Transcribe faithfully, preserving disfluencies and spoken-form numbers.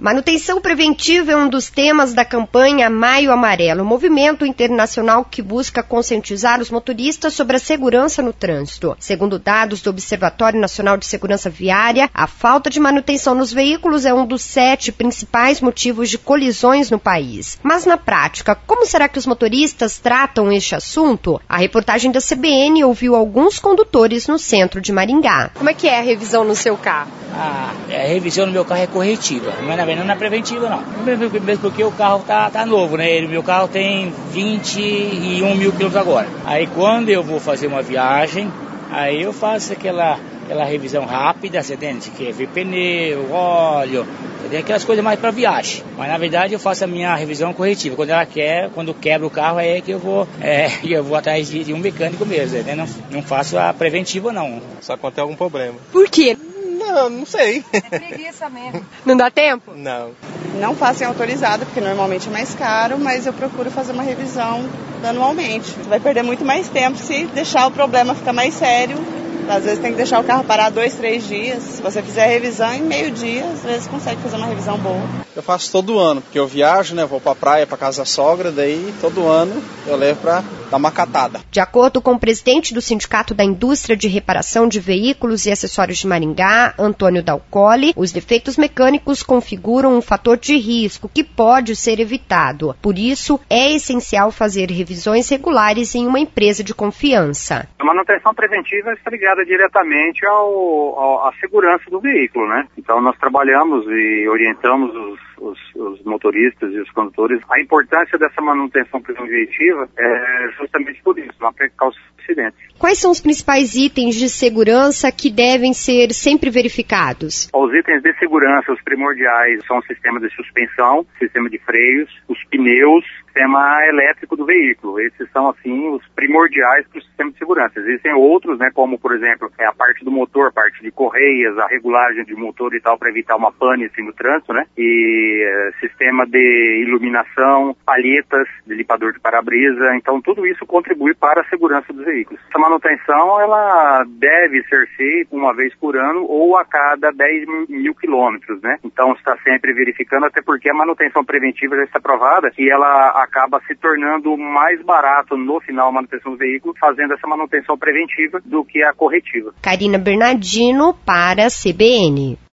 Manutenção preventiva é um dos temas da campanha Maio Amarelo, um movimento internacional que busca conscientizar os motoristas sobre a segurança no trânsito. Segundo dados do Observatório Nacional de Segurança Viária, a falta de manutenção nos veículos é um dos sete principais motivos de colisões no país. Mas na prática, como será que os motoristas tratam este assunto? A reportagem da C B N ouviu alguns condutores no centro de Maringá. Como é que é a revisão no seu carro? Ah, a revisão no meu carro é corretiva, não é, não é preventiva não. Mesmo porque o carro tá, tá novo, né? O meu carro tem vinte e um mil quilômetros agora. Aí quando eu vou fazer uma viagem, aí eu faço aquela, aquela revisão rápida, você entende? Que é ver pneu, óleo, entendeu? Aquelas coisas mais para viagem. Mas na verdade eu faço a minha revisão corretiva. Quando ela quer, quando quebra o carro, é que eu vou, é, eu vou atrás de, de um mecânico mesmo, né? Não, não faço a preventiva não. Só quando tem algum problema. Por quê? Não, não sei. É preguiça mesmo. Não dá tempo? Não. Não faço em autorizado, porque normalmente é mais caro, mas eu procuro fazer uma revisão anualmente. Vai perder muito mais tempo se deixar o problema ficar mais sério. Às vezes tem que deixar o carro parar dois, três dias. Se você fizer a revisão em meio dia, às vezes consegue fazer uma revisão boa. Eu faço todo ano, porque eu viajo, né? Vou pra praia, pra casa da sogra, daí todo ano eu levo pra dar uma catada. De acordo com o presidente do Sindicato da Indústria de Reparação de Veículos e Acessórios de Maringá, Antônio Dalcoli, os defeitos mecânicos configuram um fator de risco que pode ser evitado. Por isso, é essencial fazer revisões regulares em uma empresa de confiança. A manutenção preventiva está ligada diretamente ao, ao, à segurança do veículo, né? Então nós trabalhamos e orientamos os, os, os motoristas e os condutores. A importância dessa manutenção preventiva é justamente por isso, uma precaução de acidentes. Quais são os principais itens de segurança que devem ser sempre verificados? Os itens de segurança, os primordiais, são o sistema de suspensão, sistema de freios, os pneus, sistema elétrico do veículo. Esses são, assim, os primordiais para o sistema de segurança. Existem outros, né, como, por exemplo, é a parte do motor, a parte de correias, a regulagem de motor e tal, para evitar uma pane assim, no trânsito, né? E é, sistema de iluminação, palhetas, de limpador de para-brisa. Então, tudo isso contribui para a segurança dos veículos. Essa manutenção, ela deve ser feita uma vez por ano ou a cada dez mil quilômetros, né? Então, está sempre verificando, até porque a manutenção preventiva já está provada e ela acaba se tornando mais barato no final a manutenção do veículo, fazendo essa manutenção preventiva do que a corretiva. Karina Bernardino para a C B N.